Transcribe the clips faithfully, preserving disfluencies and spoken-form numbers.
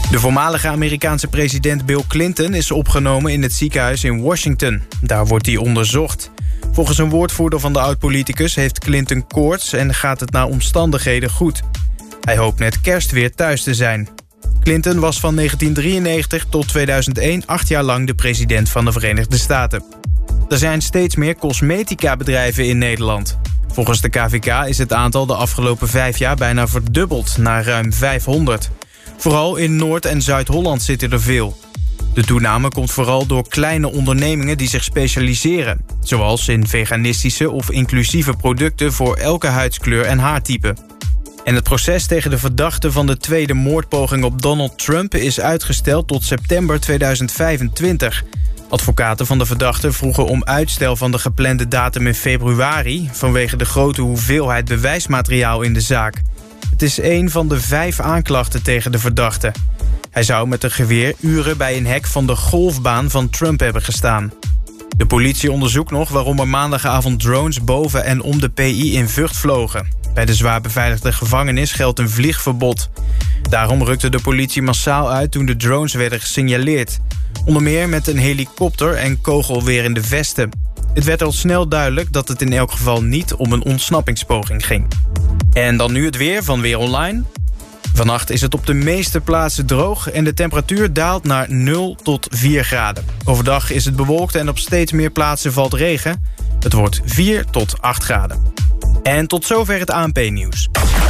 De voormalige Amerikaanse president Bill Clinton is opgenomen in het ziekenhuis in Washington. Daar wordt hij onderzocht. Volgens een woordvoerder van de oud-politicus heeft Clinton koorts en gaat het naar omstandigheden goed. Hij hoopt met kerst weer thuis te zijn. Clinton was van negentien drieënnegentig tot tweeduizend één acht jaar lang de president van de Verenigde Staten. Er zijn steeds meer cosmetica-bedrijven in Nederland. Volgens de K V K is het aantal de afgelopen vijf jaar bijna verdubbeld naar ruim vijfhonderd. Vooral in Noord- en Zuid-Holland zitten er veel. De toename komt vooral door kleine ondernemingen die zich specialiseren, zoals in veganistische of inclusieve producten voor elke huidskleur en haartype. En het proces tegen de verdachte van de tweede moordpoging op Donald Trump is uitgesteld tot september tweeduizend vijfentwintig. Advocaten van de verdachte vroegen om uitstel van de geplande datum in februari vanwege de grote hoeveelheid bewijsmateriaal in de zaak. Het is een van de vijf aanklachten tegen de verdachte. Hij zou met een geweer uren bij een hek van de golfbaan van Trump hebben gestaan. De politie onderzoekt nog waarom er maandagavond drones boven en om de P I in Vught vlogen. Bij de zwaar beveiligde gevangenis geldt een vliegverbod. Daarom rukte de politie massaal uit toen de drones werden gesignaleerd. Onder meer met een helikopter en kogelwerende vesten. Het werd al snel duidelijk dat het in elk geval niet om een ontsnappingspoging ging. En dan nu het weer van Weer Online. Vannacht is het op de meeste plaatsen droog en de temperatuur daalt naar nul tot vier graden. Overdag is het bewolkt en op steeds meer plaatsen valt regen. Het wordt vier tot acht graden. En tot zover het A N P-nieuws.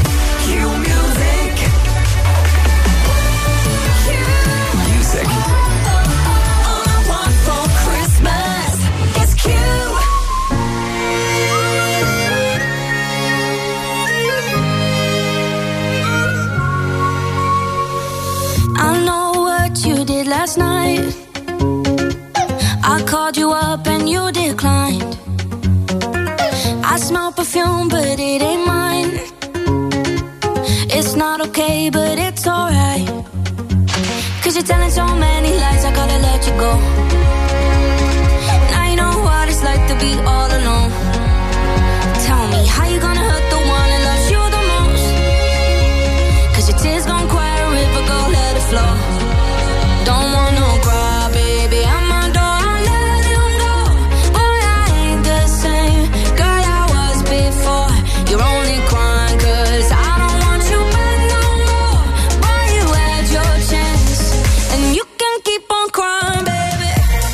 Last night I called you up and you declined. I smell perfume but it ain't mine. It's not okay but it's alright. Cause you're telling so many lies, I gotta let you go. Now you know what it's like to be all alone. Tell me how you gonna hurt the one that loves you the most. Cause your tears gon' cry a river, go let it flow. Don't want no cry, baby, I'm on door, I let him go. Boy, I ain't the same girl I was before. You're only crying cause I don't want you back no more. Boy, you had your chance, and you can keep on crying, baby.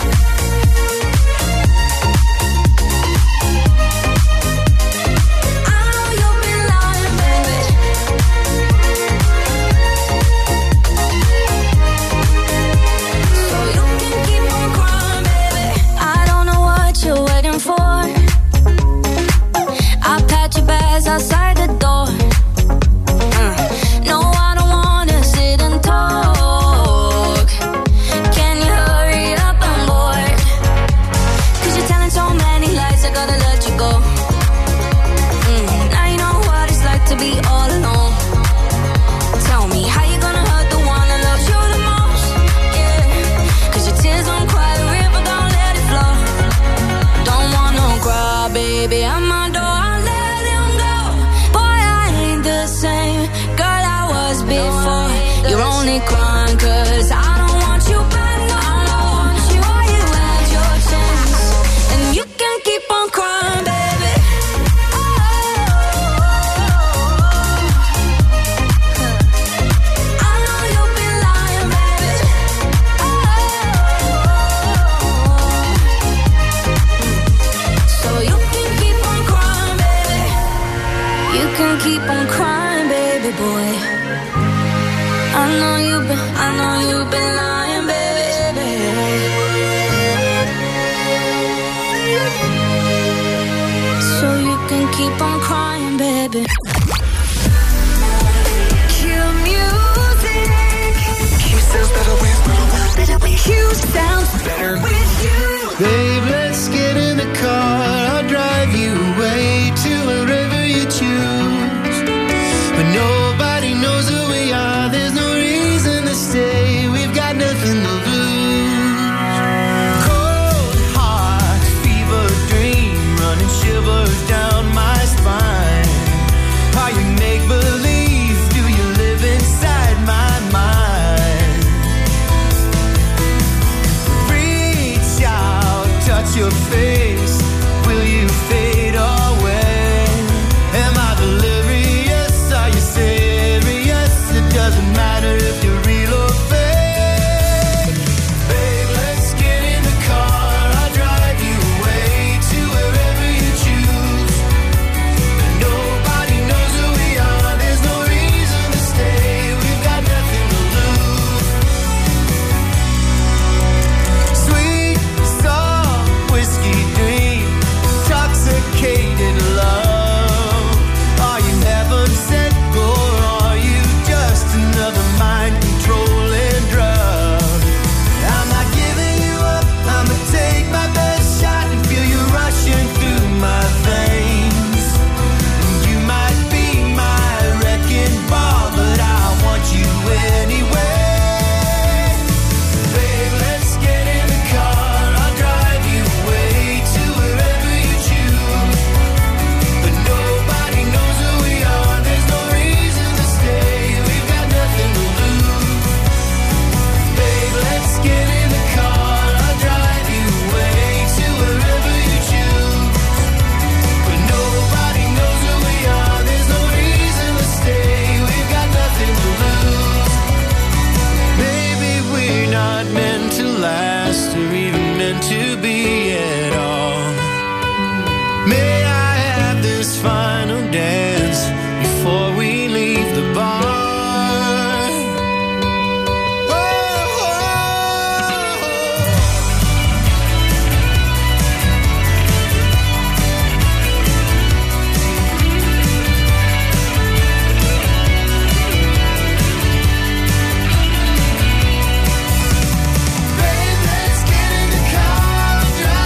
I know you've been lying, baby. Outside the door. Uh, no, I don't wanna sit and talk. Can you hurry up? I'm bored. Cause you're telling so many lies, I gotta let you go. Mm, now you know what it's like to be all alone. Tell me how you gonna hurt the one that loves you the most. Yeah, cause your tears don't cry, the river don't let it flow. Don't want no cry, baby, I'm on door. Before you're only crying cause I don't want you back no more. Boy, you had your chance, and you can keep on crying, baby. I know you've been lying, baby. So you can keep on crying, baby. You can keep on crying, baby boy. I know you've been, I know you've been lying, baby. So you can keep on crying, baby. Cue music. Q sounds better with you. Q sounds better with you. Babe, let's get in the car. I'll drive you away to wherever you choose. But nobody knows who we are. There's no say we've got nothing to lose. Cold heart, fever dream, running shivers down my spine. Are you make believe? Do you live inside my mind? your face? Will you fade away? Am I delirious? Are you serious? It doesn't matter if you're real or fake. Babe, let's get in the car. I'll drive you away to wherever you choose. Nobody knows who we are. There's no reason to stay. We've got nothing to lose. Sweet, soft, whiskey dream, intoxicated love. Are you heaven sent, or are you just another mind-controlling drug? I'm not giving you up. I'ma take my best shot and feel you rushing through my veins. You might be my wrecking ball, but I want you anyway. Babe, let's get in the car. I'll drive you away to wherever you choose. But nobody knows who we are. There's no reason to stay. We've got nothing to lose. Babe, let's get in the car. I'll drive you away to wherever you choose. But nobody knows who we are. There's no reason to stay. We've got nothing to lose. Maybe we're not meant to last, or even meant to be at all. May I have this final dance before we leave the bar? Oh, oh, oh. Babe, let's get in the car and drive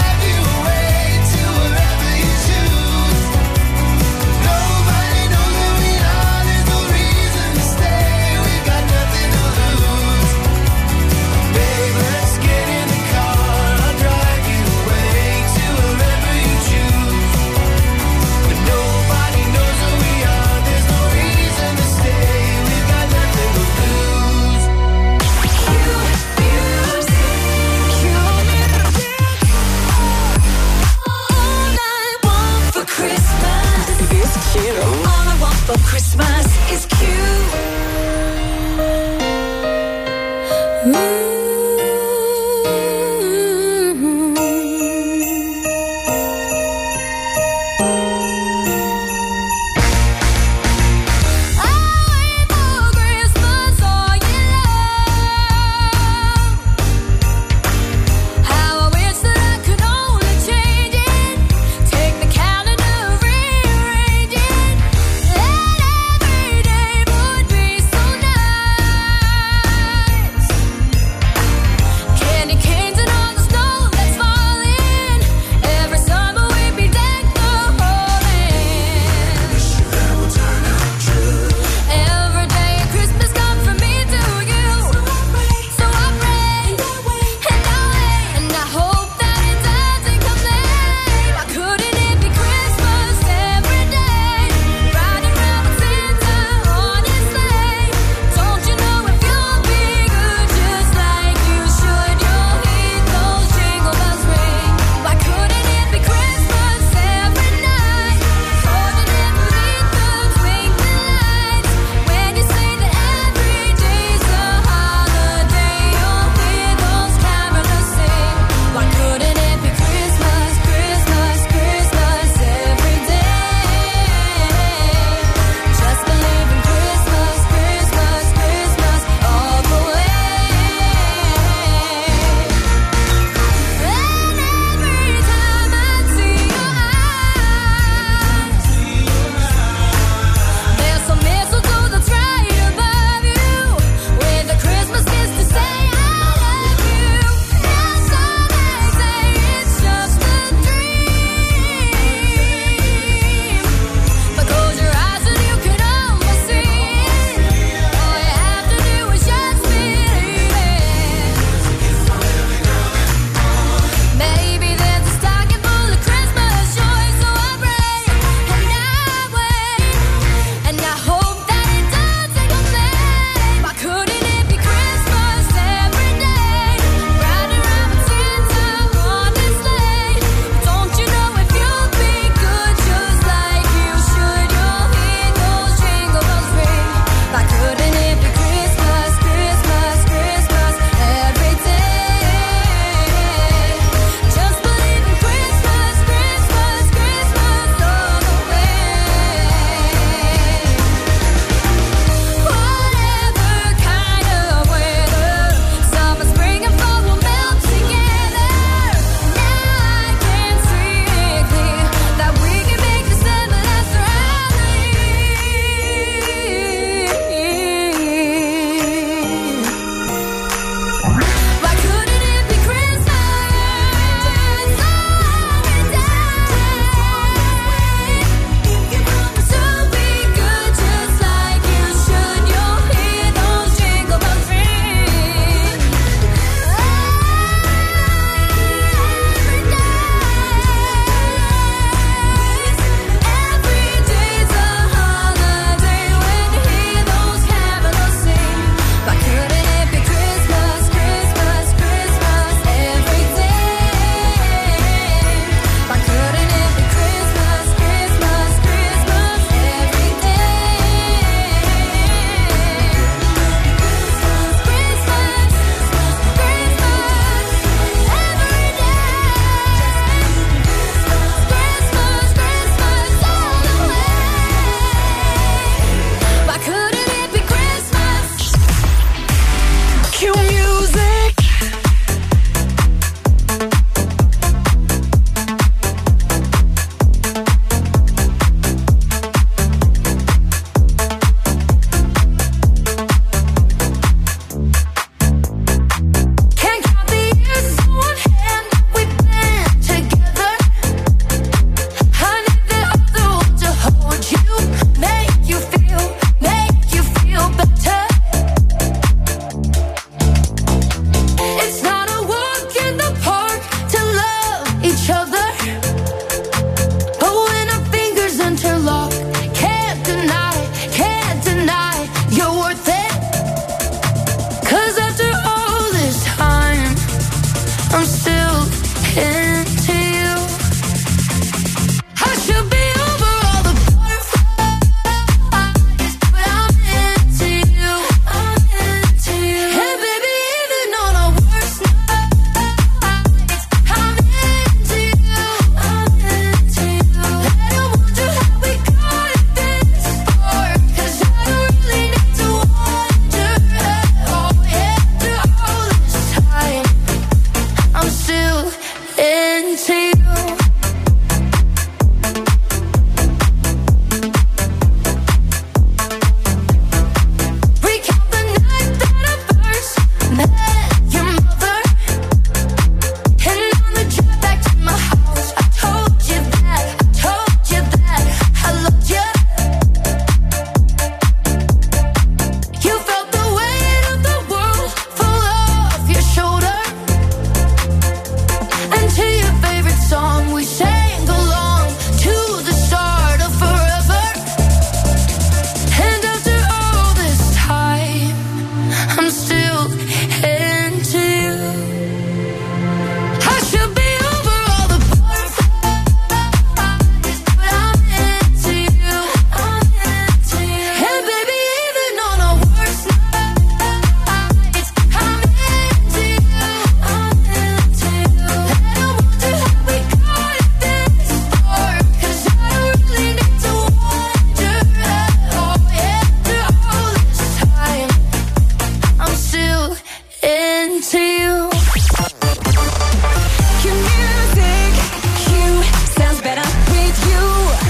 into you. I should be over all the butterflies, but I'm into you. I'm into you. Hey baby, even on our worst nights, I'm into you. I'm into you. Let 'em wonder how we got this far, 'cause I don't really need to wonder at all. After all this time, I'm still into you. Recount the night that I first met your mother, and on the drive back to my house, I told you that, I told you that I loved you. You felt the weight of the world fall off your shoulder, and to your favorite song we sang along to the start of forever. And after all this time, I'm still into you. I should be over all the butterflies, but I'm into you. I'm into you. And baby, even on our worst nights, I'm into you. I'm into you. Let 'em wonder how we got this far, 'cause I don't really need to wonder at all. After all this time, I'm still into you. Your music, you sounds better with you.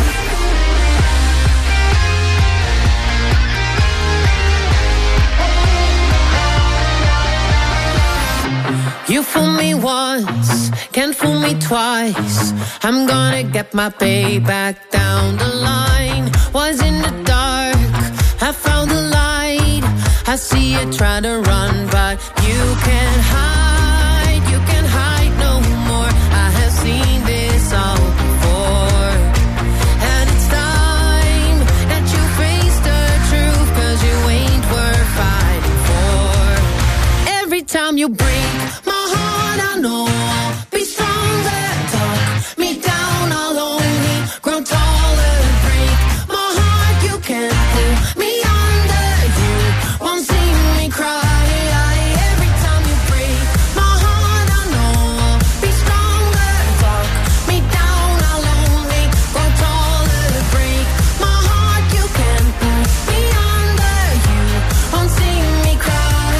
You fool me once, can't fool me twice. I'm gonna get my payback down the line. Was in the dark, I found the light. I see you try to run, but you can't hide. You can't hide no more. I have seen this all before. And it's time that you face the truth, 'cause you ain't worth fighting for. Every time you break my heart, I know I'll be stronger. Talk me down, I'll only grow taller. Break my heart, you can't pull me under. You won't see me cry. Every time you break my heart, I know I'll be stronger. Talk me down, I'll only grow taller. Break my heart, you can't pull me under. You won't see me cry.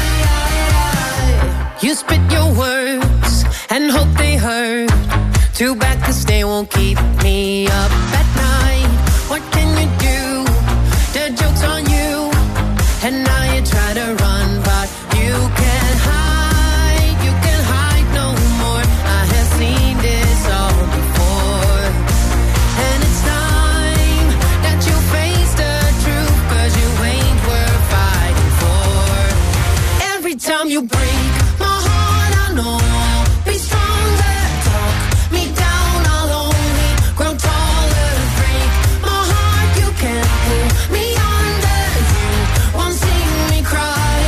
You spit your words and hope they hurt. Too bad 'cause they won't keep me up at night. What can you do? The joke's on you. And now you try to run, but you can't hide. You can't hide no more. I have seen this all before. And it's time that you face the truth, 'cause you ain't worth fighting for. Every time you break my heart, I know I'll be stronger. Talk me down, I'll only grow taller. Break my heart, you can't pull me under. You won't see me cry.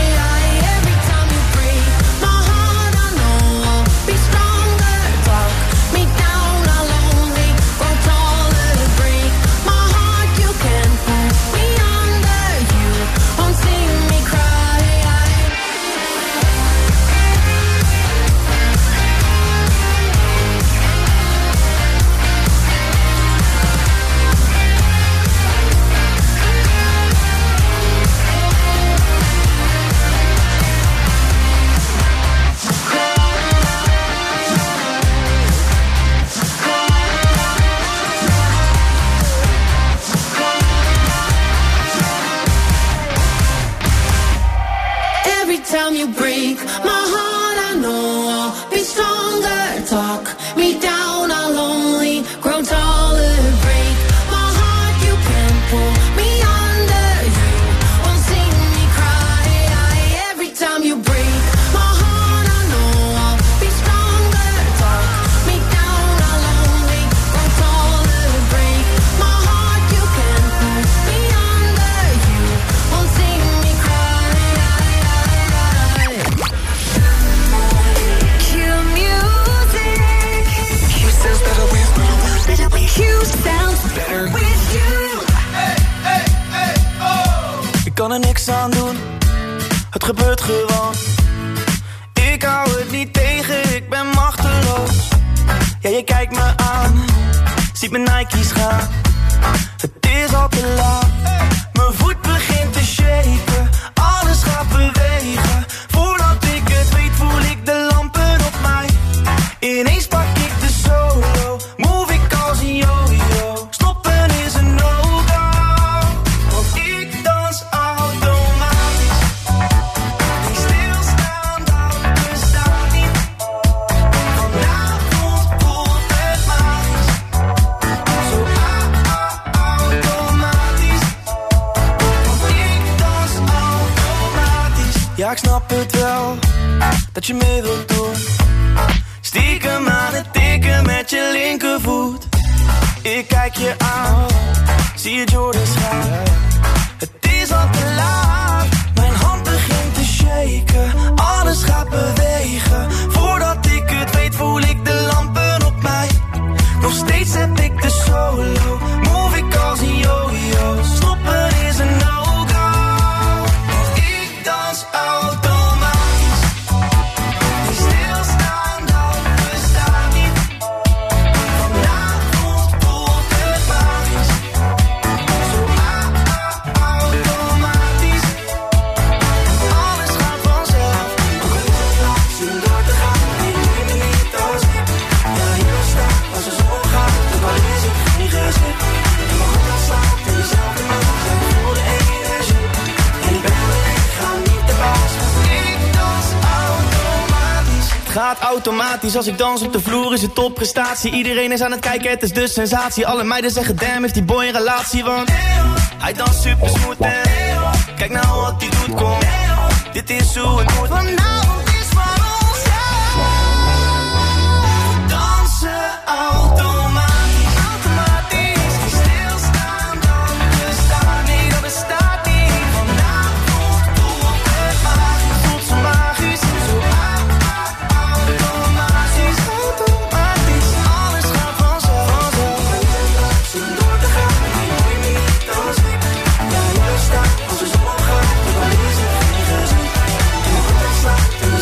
kan er niks aan doen, het gebeurt gewoon. Ik hou het niet tegen, ik ben machteloos. Ja, je kijkt me aan, ziet mijn Nike's gaan. Het is al te laat, mijn voet begint te shaken. Alles gaat bewegen, voordat ik het weet voel ik de lampen op mij. Ineens pak ik de solo, move ik als een yo-yo. Stoppen is een no-go, want ik dans automatisch. Die stilstaan, dat bestaat niet. Vanavond voelt het magisch, zo automatisch. Want ik dans automatisch. Ja, ik snap het wel, dat je mee wilt doen. Stiekem aan het tikken met je linkervoet. Ik kijk je aan, zie je Jordans gaan. Het is al te laat, mijn hand begint te shaken. Alles gaat bewegen, voordat ik het weet voel ik de lampen op mij. Nog steeds heb ik de solo, move ik als een yo-yo. Stoppen is een no-go, want ik dans automatisch. Die stilstaan, dat bestaat niet. Vanavond voelt het magisch, zo automatisch. Alles gaat vanzelf, ook al is het lang zonder te gaan. Ik neem me niet als ik, ja hier sta, als de zon gaat. Ook al is het geen gezicht, je mag ook al slapen in dezelfde maat. Ja, ik voel de energie, en ik ben er, ik ga niet te baas. Ik dans automatisch. Het gaat automatisch, als ik dans op de vloer is het topprestatie. Iedereen is aan het kijken, het is de sensatie. Alle meiden zeggen damn, heeft die boy een relatie, want hij danst super smooth en kijk nou wat hij doet, kom. Dit is hoe het moet. Vanavond is van ons, ja. Dansen automatisch, automatisch. Die stilstaan, dat bestaat niet, dat bestaat niet. Vanavond voelt het magisch, voelt zo magisch, zo automatisch, automatisch. Alles gaat vanzelf, vanzelf. Zonder te gaan, ik neem me niet als ik. Ja, hier sta, als de zon gaat, ook al is het geen gezicht. Je mag het wel slapen,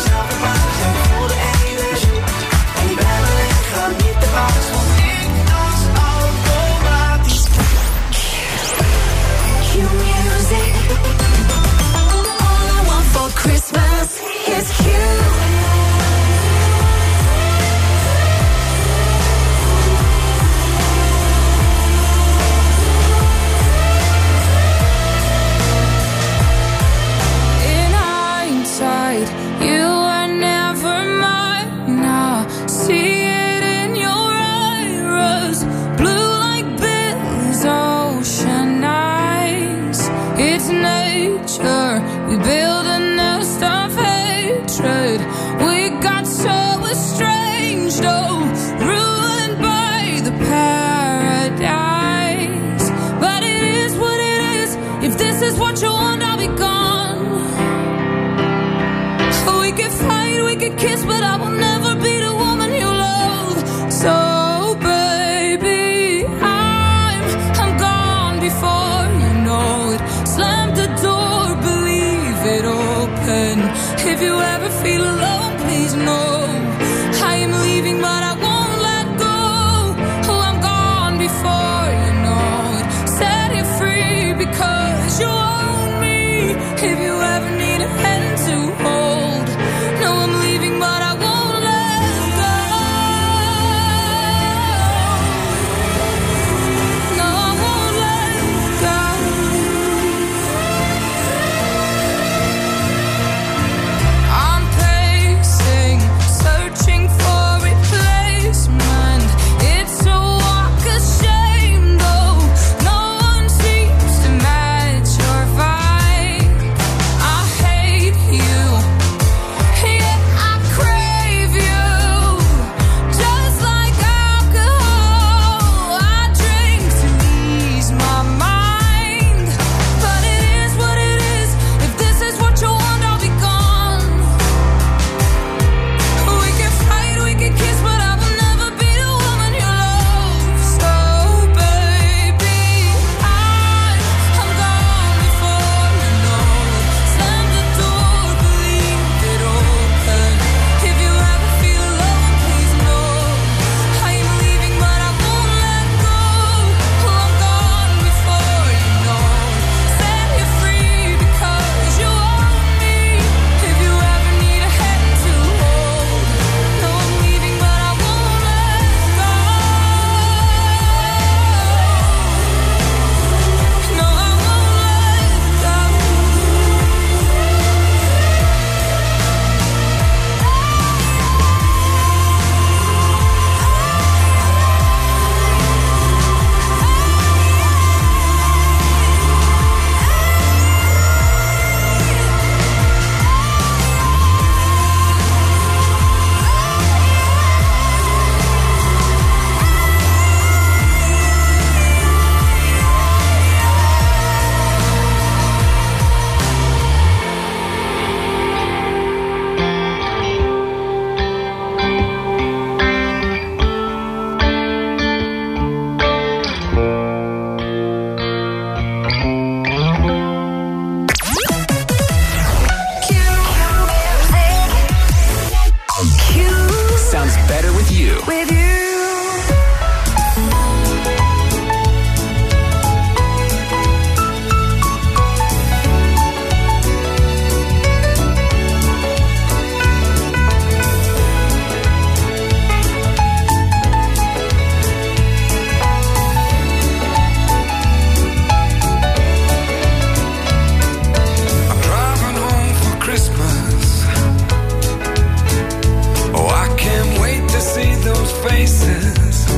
faces.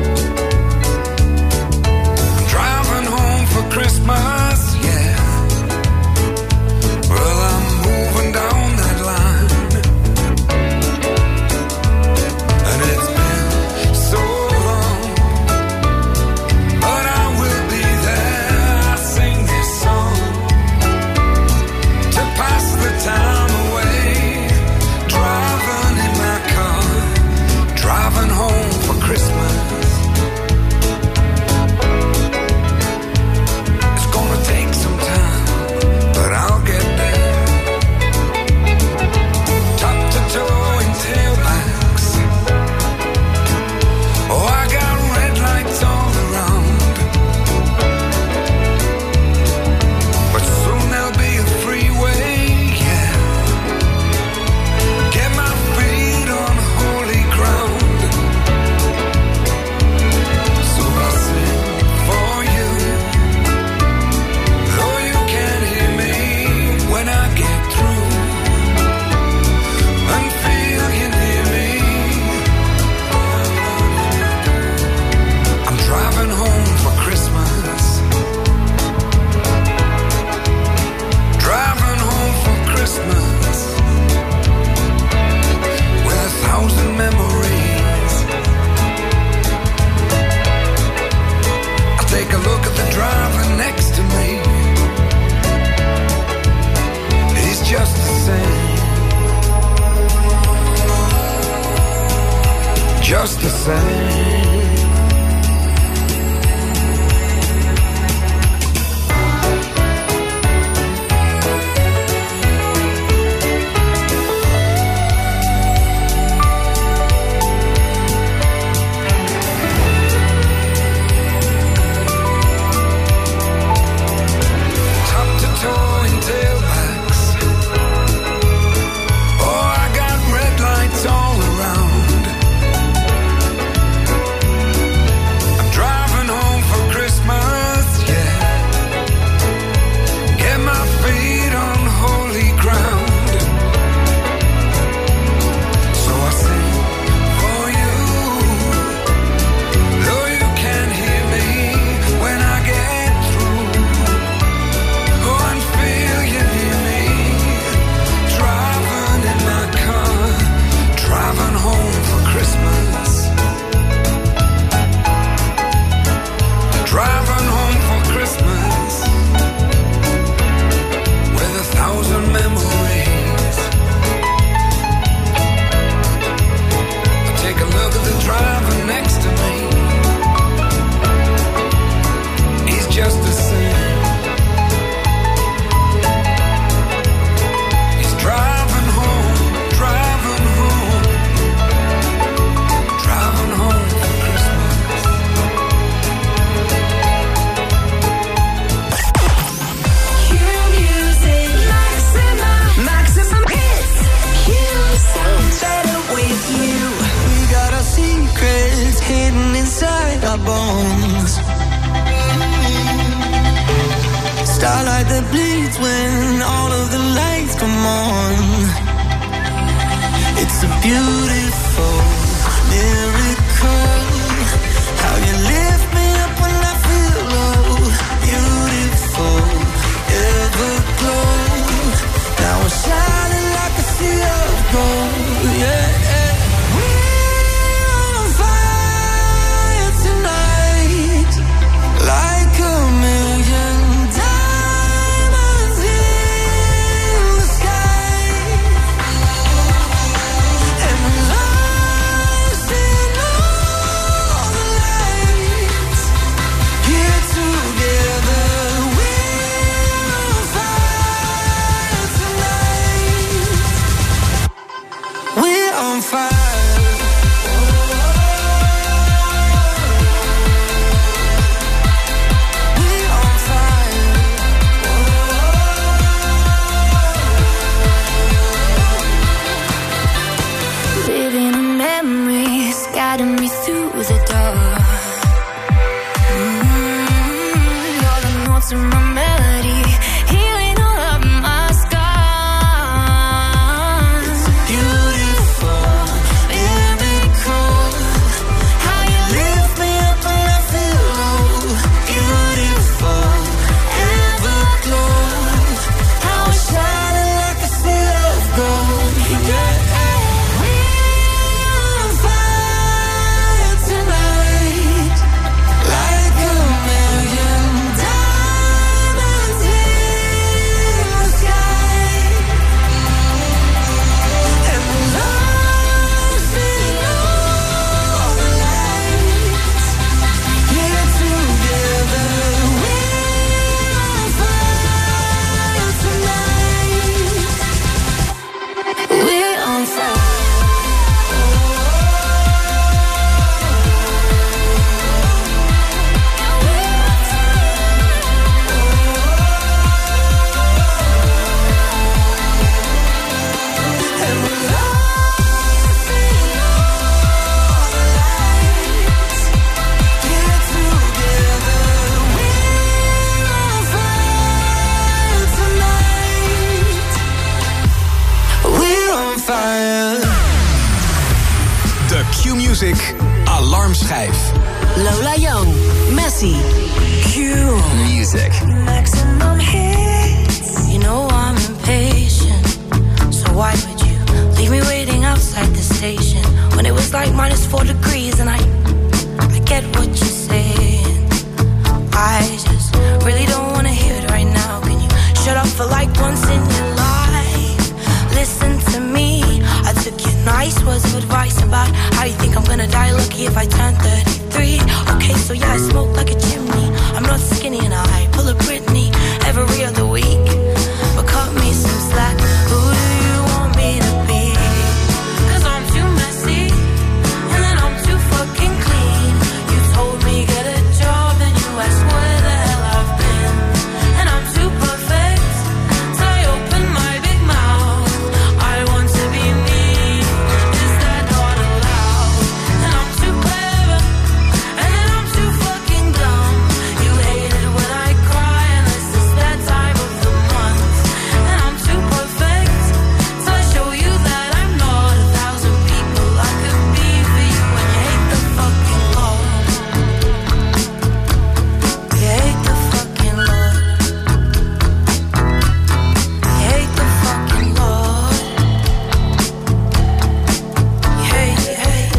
I'm driving home for Christmas, yeah. Well, I'm moving down that line, and it's been so long, but I will be there. I sing this song to pass the time away, driving in my car, driving home for Christmas. It's gonna take some time, but I'll get there. Top to toe in tailbacks. Oh, I got red lights all around, but soon there'll be a freeway, yeah. Get my feet on holy ground. So I'll sing for you, though you can't hear me when I get through, and feel you near me. I'm driving home for Christmas, driving home for Christmas, with a thousand memories. I'll take a look at the driver next to me. He's just the same, just the same. Top to toe in tailbacks. Oh, I got red lights all around. I'm driving home for Christmas, yeah. Get my feet on holy ground. So I sing for you, though you can't hear me when I get through. Oh, and feel you near me, driving in my car, driving home for Christmas, driving home for Christmas, with a thousand memories. I take a look at the driver next to me. He's just the same. He's driving home, driving home, driving home for Christmas. Q music, maximum, maximum hits. Q sounds better with you. We got our secrets hidden inside our bones. Starlight that bleeds when all of the lights come on. It's a beautiful miracle. How you lift me up when I feel low. Beautiful, everglow. Now we're shining like a sea of gold. Yeah, yeah. We're on fire tonight, like a million diamonds in the sky. And we're lost in all the lights. Here together, we're on fire tonight. We're on fire. We're on fire. Living in memories, guiding me through the dark. Mm, you're the notes in my melody, healing all of my scars. It's a beautiful miracle. Q-Music Alarmschijf. Lola Young, Messi. Q-Music. Maximum hits. You know I'm impatient, so why would you leave me waiting outside the station when it was like minus four degrees and I, I get what you're saying. I just really don't want to hear it right now. Can you shut up for like once in your life? Listen to me. I took your nice words of advice about how you think I'm gonna die lucky if I turn thirty-three. Okay, so yeah, I smoke like a chimney. I'm not skinny and I pull a Britney every other week. But cut me some slack. Who do you want me to be? Cause I'm too messy and then I'm too fucking clean. You told me get a job and you asked where the hell I've been. And I'm too perfect, so I open my big mouth. I want to be me. Is that not allowed? And I'm too clever and then I'm too fucking dumb. You hate it when I cry unless it's that time of the month. And I'm too perfect, so I show you that I'm not a thousand people I could be for you. And you hate the fucking Lord. You hate the fucking Lord. You hate the fucking Lord. You hate, you hate.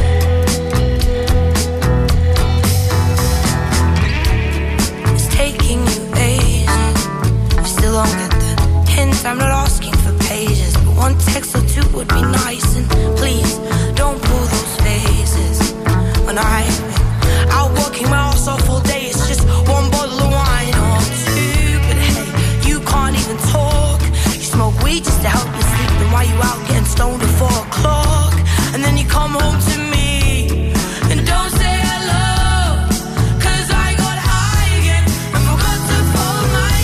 It's taking you ages. You still don't get the hint. I'm not asking for pages, but one text or two would be nice. And please don't pull those faces. When I've been out working my ass off all day, it's just one bottle of wine or two. But hey, you can't even talk. You smoke weed just to help you sleep. Then why you out getting stoned at four o'clock? And then you come home to me and don't say hello. Cause I got high again and forgot to fold my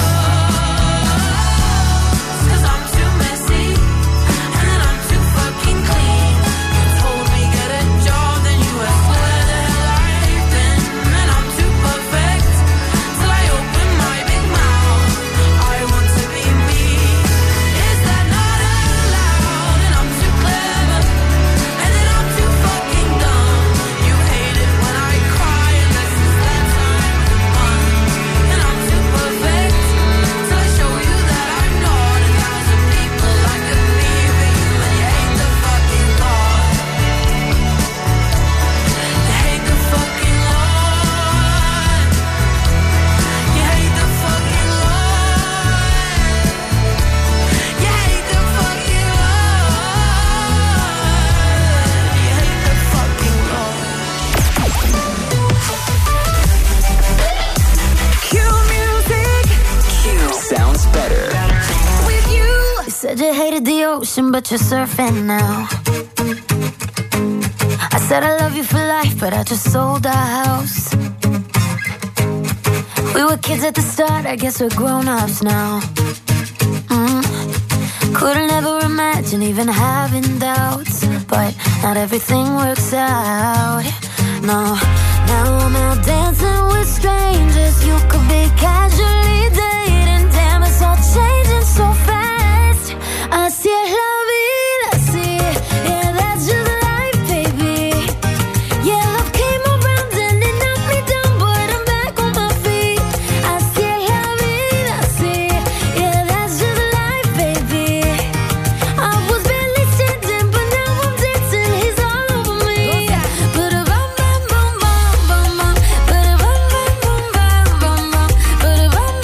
clothes. Cause I'm too messy and then I'm too fucking clean. You told me get a job, then you asked where the hell I've been. And I'm too perfect, so I open my big mouth. I want to be me. Is that not allowed? And I'm too clever and then I'm too fucking dumb. You hate it when I cry unless it's that time of the month. And I'm too perfect, so I show you that I'm not a thousand people I could be for you. And you hate the fucking Lord. You hate the fucking Lord. You hate the fucking Lord. You hate the fucking Lord. You hate the fucking Lord. Q-Music. Q sounds better. With you. You said you hated the ocean, but you're surfing now. I said I love you for life, but I just sold our house. We were kids at the start, I guess we're grown-ups now. Mm. Couldn't ever imagine even having doubts, but not everything works out. No, now I'm out dancing with strangers. You could be casually dating. Damn, it's all changing so fast. Así es la vida, sí. Yeah, that's just life, baby. Yeah, love came around and it knocked me down, but I'm back on my feet. Así es la vida, sí. Yeah, that's just life, baby. I was barely standing, but now I'm dancing. He's all over me. Ba-da-bum, bum, bum, bum, bum, bum. Ba-da-bum, bum, bum, bum, bum, bum. Ba-da-bum,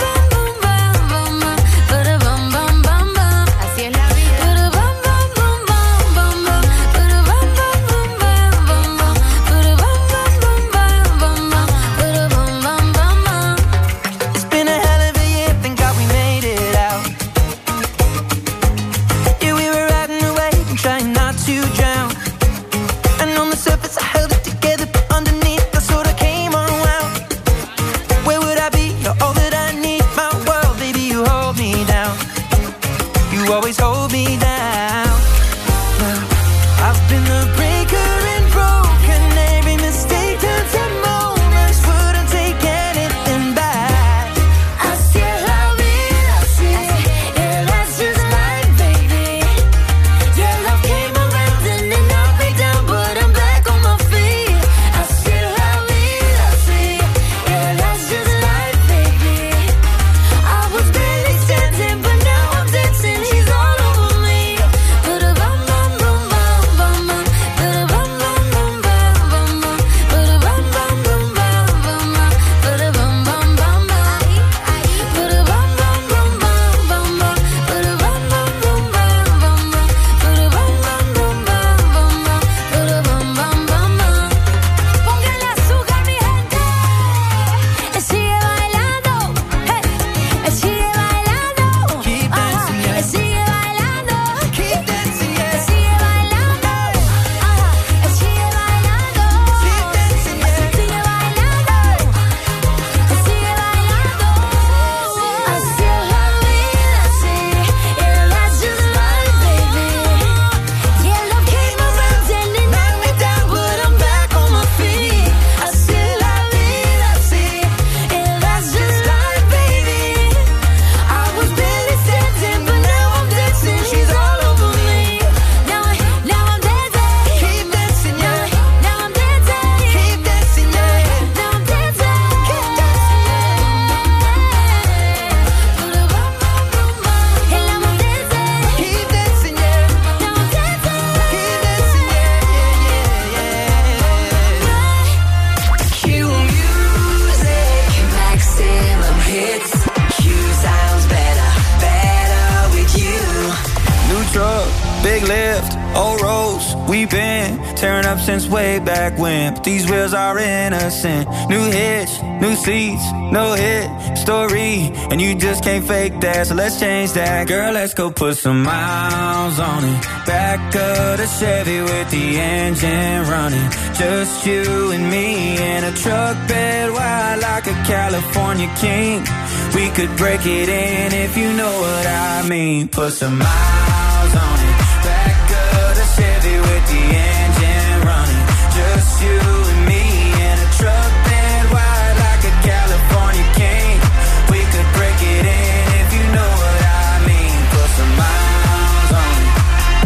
We've been tearing up since way back when, but these wheels are innocent. New hitch, new seats, no hit story, and you just can't fake that, so let's change that. Girl, let's go put some miles on it. Back of the Chevy with the engine running. Just you and me in a truck bed wide like a California king. We could break it in if you know what I mean. Put some miles on it. Back of the Chevy with the engine running. Just you and me in a truck bed wide like a California king. We could break it in if you know what I mean. Put some miles on it.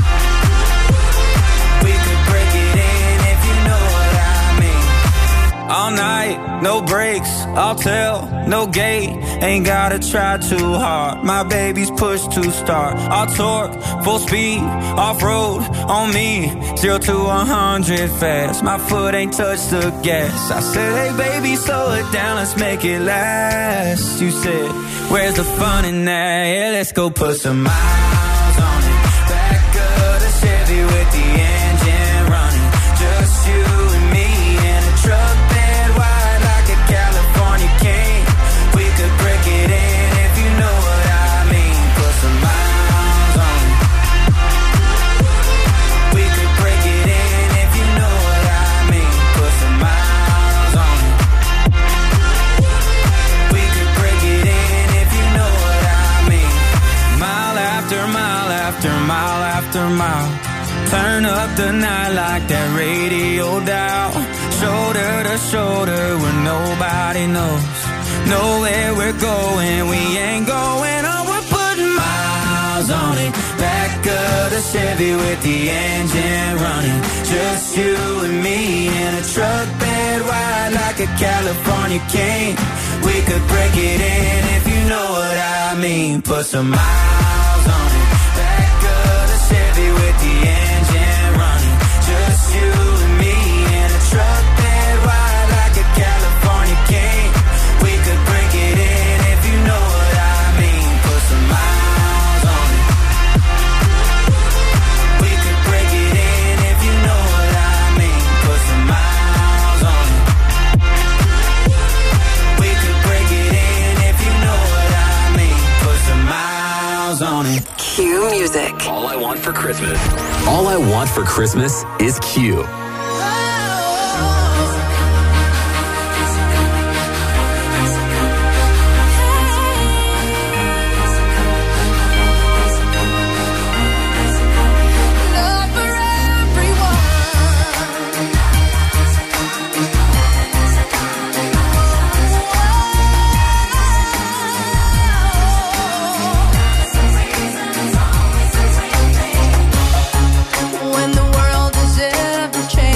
We could break it in if you know what I mean. All night, no breaks, I'll tell, no gate. Ain't gotta try too hard, my baby's push to start. I'll torque, full speed, off-road, on me. Zero to a hundred fast, my foot ain't touched the gas. I said, hey baby, slow it down, let's make it last. You said, where's the fun in that? Yeah, let's go put some miles on it. Back of the Chevy with the engine running. Just you and me in a truck bed wide like a California king. We could break it in if you know what I mean. Put some miles on it. We could break it in if you know what I mean. Put some miles on it. We could break it in if you know what I mean. Mile after mile after mile after mile. Turn up the night like that radio dial. Shoulder to shoulder where nobody knows. Know where we're going, we ain't going on. We're putting miles on it. Back of the Chevy with the engine running. Just you and me in a truck bed wide like a California king. We could break it in if you know what I mean. Put some miles on it. Back of the Chevy with the engine running. Just you and me in a truck bed wide like a California king. We could break it in if you know what I mean. Put some miles on it. We could break it in if you know what I mean. Put some miles on it. We could break it in if you know what I mean. Put some miles on it. Q Music. All I want for Christmas. All I want for Christmas is Q. When the world is ever changing.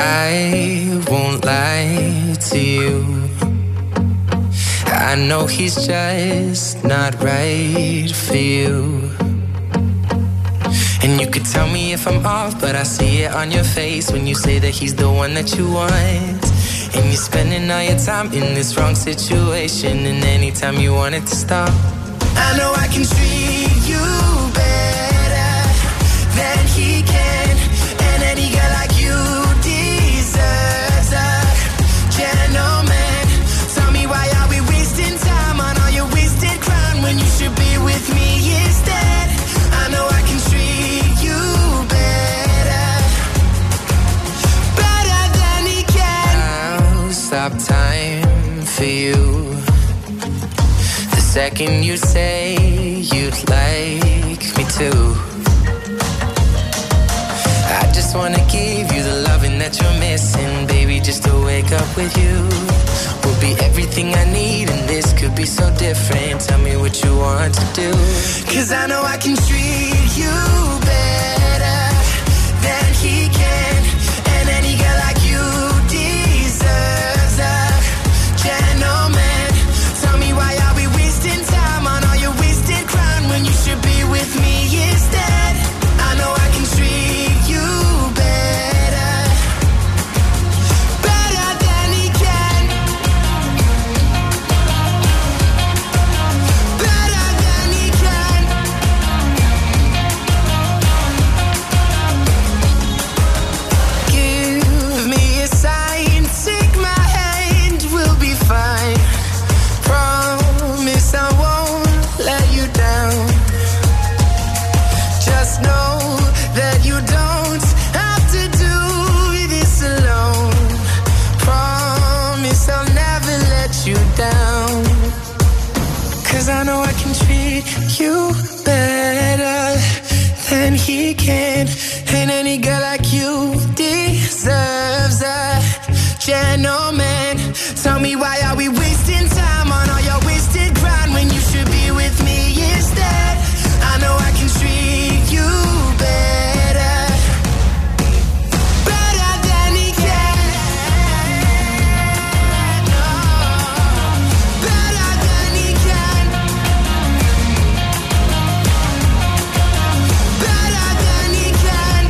I won't lie to you. I know he's just not right for you. And you could tell me if I'm off, but I see it on your face when you say that he's the one that you want. And you're spending all your time in this wrong situation, and anytime you want it to stop, I know I can treat you better than he can. And any girl like you deserves a gentleman. Tell me, why are we wasting time on all your wasted crown when you should be with me instead? I know I can treat you better, better than he can. I'll stop time for you the second you say you'd like me to. I just wanna give you the loving that you're missing, baby, just to wake up with you will be everything I need, and this could be so different. Tell me what you want to do, 'cause I know I can treat you better than he can. And any girl like you deserves a gentleman. Tell me, why are we wasting time on all your wasted crown when you should be with me instead? I know I can treat you better, better than he can, better than he can. Give me a sign, take my hand, we'll be fine. Promise I won't let you down. Just know that you don't have to do this alone. Promise I'll never let you down. 'Cause I know I can treat you better than he can. And any girl like you deserves a gentleman. Tell me, why are we wasting time on all your wasted grind when you should be with me instead? I know I can treat you better, better than he can. No, better than he can, better than he can.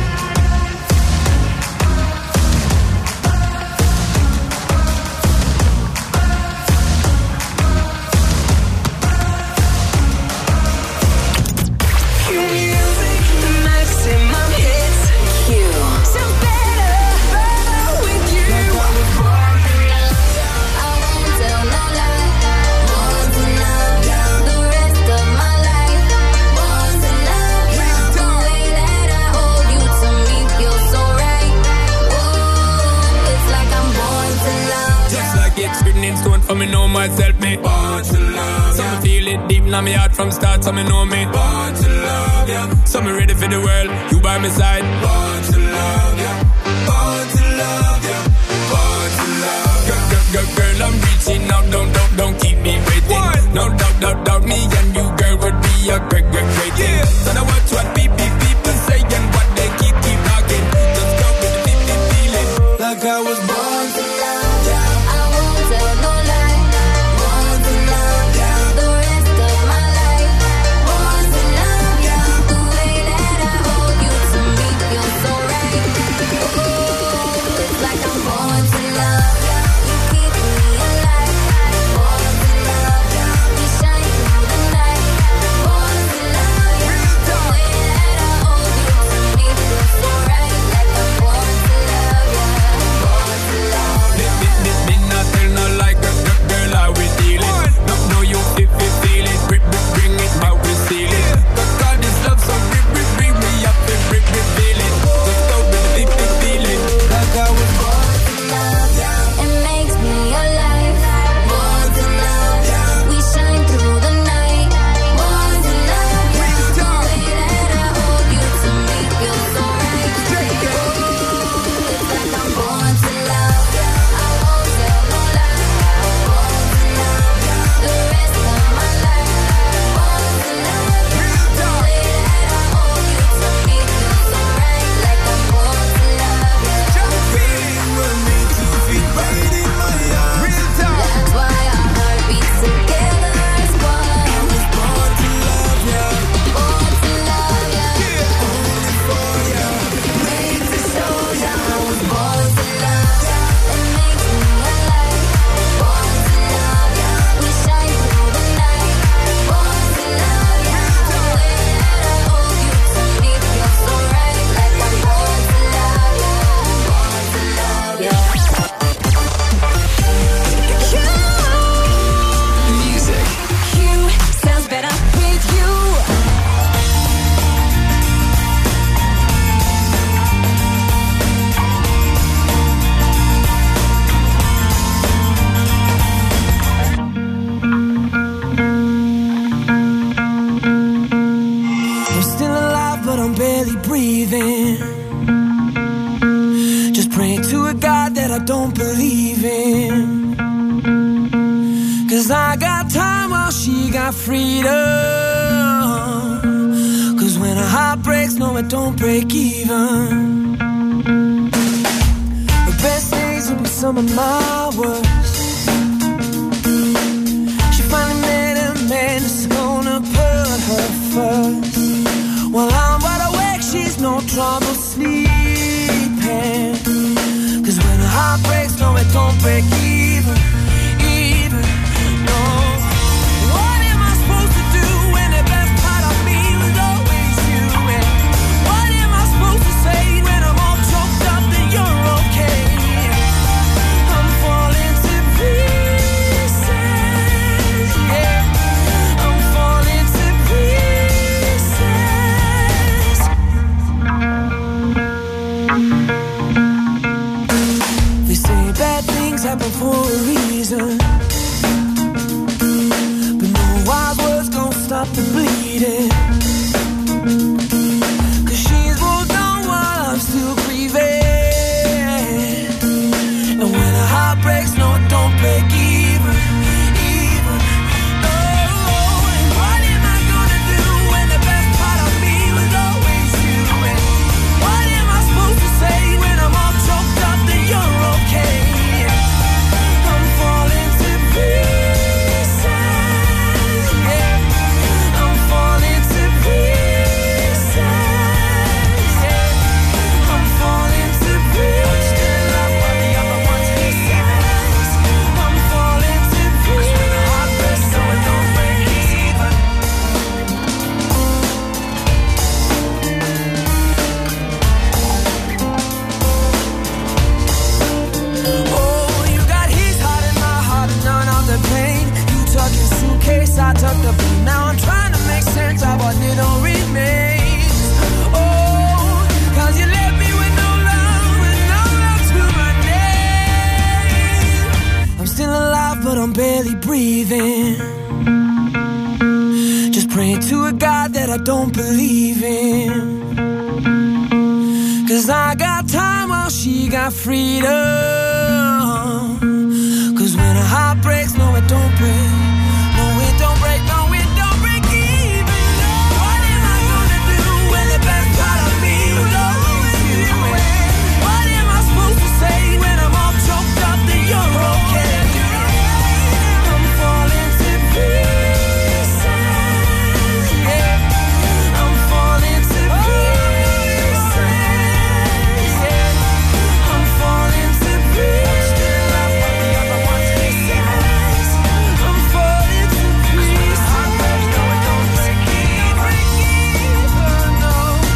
Maximum hits. Q. So better, better with you. I won't tell no lie. Want to love you the rest of my life. Want to love you the way that I hold you to me feels so right. Ooh, it's like I'm born to love. Just like it's written in stone for me know myself, me born to love. So me feel it deep in my heart from start, so me know me born to love, yeah. So me ready for the world, you by my side. Born to love, yeah. Born to love, yeah. Born to love. Girl, girl, girl, girl, I'm reaching out, don't, don't, don't keep me waiting. What? No doubt, doubt, doubt, me and you, girl, would be a great, great, great thing. Yeah. So now watch what people, people say and what they keep, keep talking. Just go with the deep, deep feeling, like I was born to love, yeah. I won't tell no lie. Want to love you the rest of my life. Want to love you the way that I hold you to me feels so right. Ooh, it's like I'm born to love you. You keep me alive. Born to love you. We shine through the night. Born to love you the way that I hold you to me feels so right. Like I'm born to love you. Born to praying to a God that I don't believe in. Cause I got time while she got freedom. Cause when a heart breaks, no it don't break even. The best days will be some of my worst. She finally met a man that's gonna put her first. While I'm wide awake, she's no trouble sleeping. Cause when a heart breaks, no it don't break even, even, no. What am I supposed to do when the best part of me was always you? And what am I supposed to say when I'm all choked up that you're okay? I'm falling to pieces, yeah. I'm falling to pieces. They say bad things happen for a reason, but no wild words gon' stop the bleeding. Cause she's moved on while I'm still grieving. And when a heart breaks, no it don't break even, even, no. And what am I gonna do when the best part of me was always you? And what am I supposed to say when I'm all choked up that you're okay? I'm falling to pieces, yeah. I'm falling to pieces, yeah. I'm falling to pieces. Still love what the other ones he says. I'm falling to pieces. 'Cause when the heart breaks, no it don't break even. Oh, you got his heart and my heart and none of the pain. You tuck your suitcase, I tuck the blue. Now I'm trying to make sense of what little remains. Oh, 'cause you left me with no love and no love to my name. I'm still alive, but I'm barely breathing. Just praying to a God that I don't believe in. Cause I got time while she got freedom. Cause when a heart breaks, no it don't break. No it don't break, no it don't break even. No. What am I gonna do when the best part of me was always you? What am I supposed to say when I'm all choked up that you're okay? I'm falling to pieces, yeah. I'm falling to pieces, yeah. I'm falling to pieces. Still love what the other ones he says. I'm falling to pieces. 'Cause when the heart breaks, no it don't break even, no.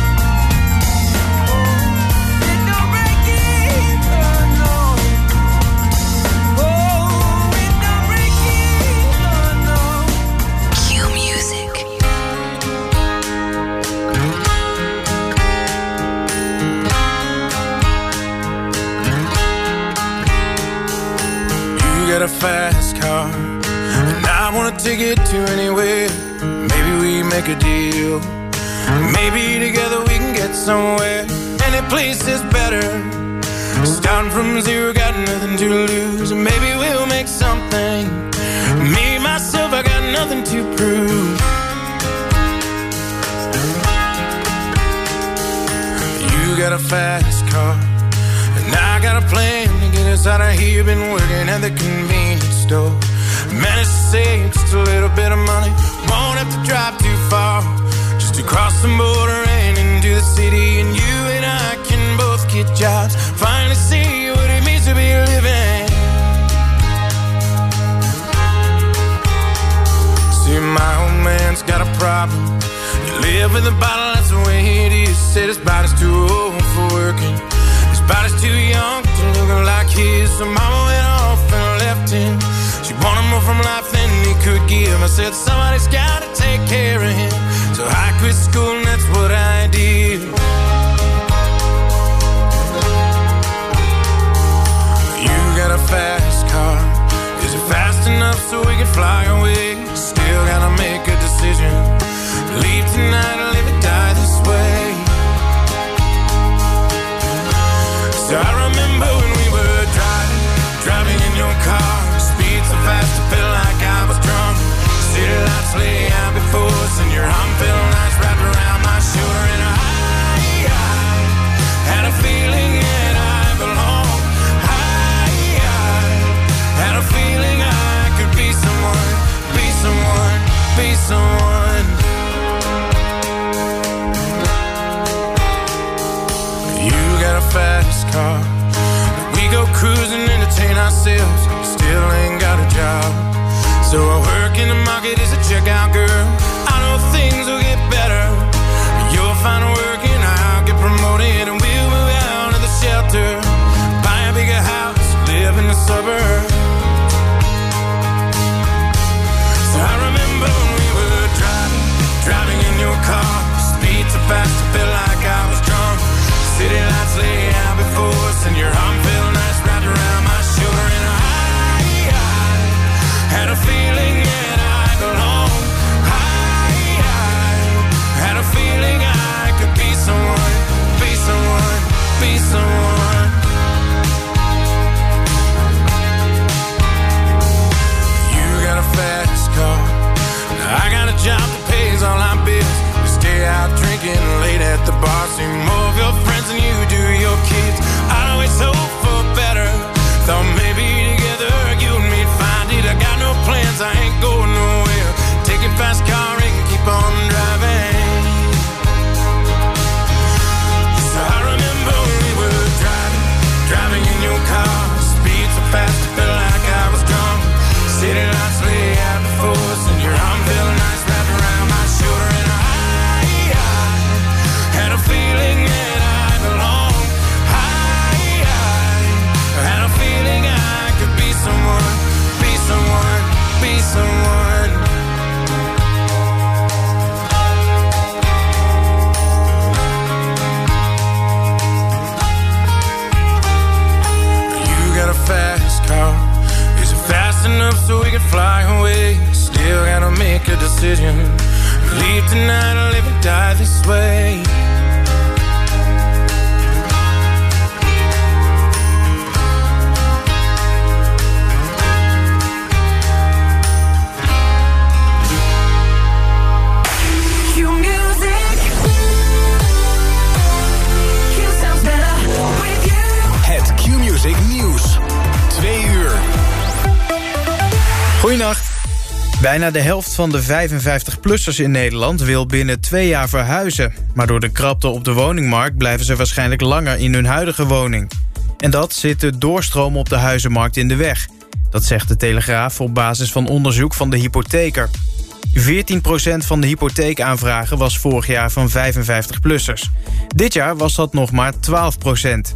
It don't break even, no. Oh, it don't break even, no. Cue music. You got a fast car, and I wanna take it to anywhere. Maybe we make a deal. Maybe together we can get somewhere. Any place is better. Starting from zero, got nothing to lose. And maybe we'll make something. Me, myself, I got nothing to prove. You got a fast car, and I got a plan to get us out of here. Been working at the convenience store. Managed to save just a little bit of money. Won't have to drive too far, just to cross the border and into the city. And you and I can both get jobs. Finally see what it means to be living. See, my old man's got a problem. You live with a bottle, that's the way it is. Said his body's too old for working. His body's too young to look like his. So mama went off and left him. She wanted more from life than he could give. I said somebody's gotta take care of him. So I quit school and that's what I did. You got a fast car. Is it fast enough so we can fly away? Still gotta make a decision. Leave tonight or live or die this way. So I remember when we were driving, driving in your car. Speed so fast I felt like I was drunk. City lights lay out before us, and your arm felt nice wrapped around my shoulder. And I, I had a feeling that I belonged. I, I had a feeling I could be someone, be someone, be someone. You got a fast car, we go cruising, entertain ourselves. Still ain't got a job, so I work in the market as a checkout girl. I know things will get better. You'll find work and I'll get promoted, and we'll move out of the shelter, buy a bigger house, live in the suburbs. So I remember when we were driving, driving in your car. Speed so fast I felt like I was drunk. City lights lay out before us, and your arm felt nice wrapped around my shoulder. And I, I had a feeling that I belonged. I, I had a feeling I could be someone, be someone, be someone. You got a fast car, I got a job that pays all our bills. We stay out drinking late at the bar, see more of your friends than you do your kids. I'd always hope for better, thought maybe together you and me'd find it. I got no plans, I ain't going nowhere. Take a fast car and keep on driving. So I remember when we were driving, driving in your car. Speed so fast I felt like I was drunk. City lights lay out before us, and your arm felt nice wrapped around my shoulder. And I, I had a feeling that I belonged. I, I had a feeling I could be someone, be someone, be someone. You got a fast car, is it fast enough so we can fly away? Still gotta make a decision, leave tonight or live or die this way. Goeienacht. Bijna de helft van de vijfenvijftig-plussers in Nederland wil binnen twee jaar verhuizen. Maar door de krapte op de woningmarkt blijven ze waarschijnlijk langer in hun huidige woning. En dat zit de doorstroom op de huizenmarkt in de weg. Dat zegt de Telegraaf op basis van onderzoek van de hypotheker. veertien procent van de hypotheekaanvragen was vorig jaar van vijfenvijftig-plussers. Dit jaar was dat nog maar twaalf procent.